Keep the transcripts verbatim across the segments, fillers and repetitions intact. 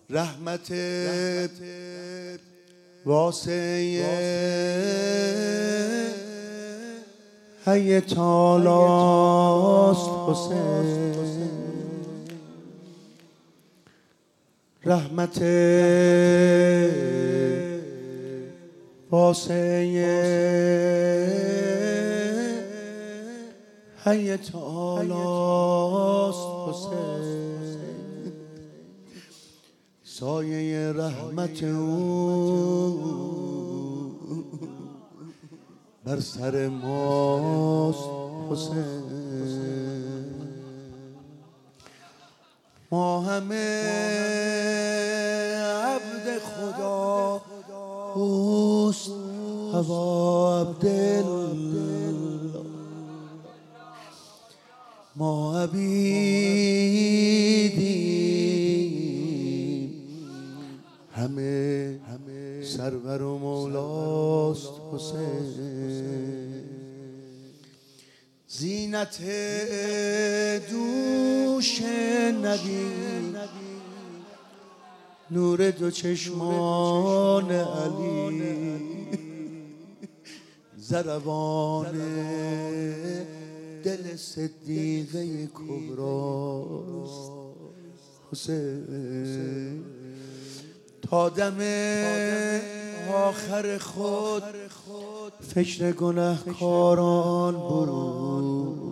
رحمت واسعه حی تالاست حسین، رحمت واسعه حی تالاست حسین، سایه رحمت او بر سر ماست حسین. ما همه عبد خدا اوست هوا عبدالله، ما عبیدیم همه سرور و مولاست حسین. زینت دوش نبی نور دو چشمان علی، ضربان دل صدیقه کبراست حسین. تا دم آخر خود فکر گنهکاران برو،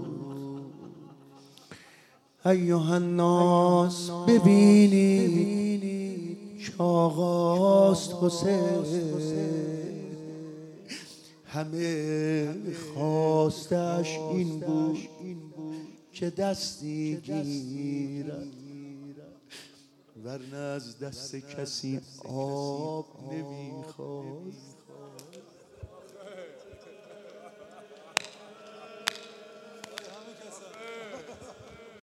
ایها الناس ببینید که آغاست حسین. همه خواستش این بود که دستی گیرد، ورنه از دست کسی آب نمی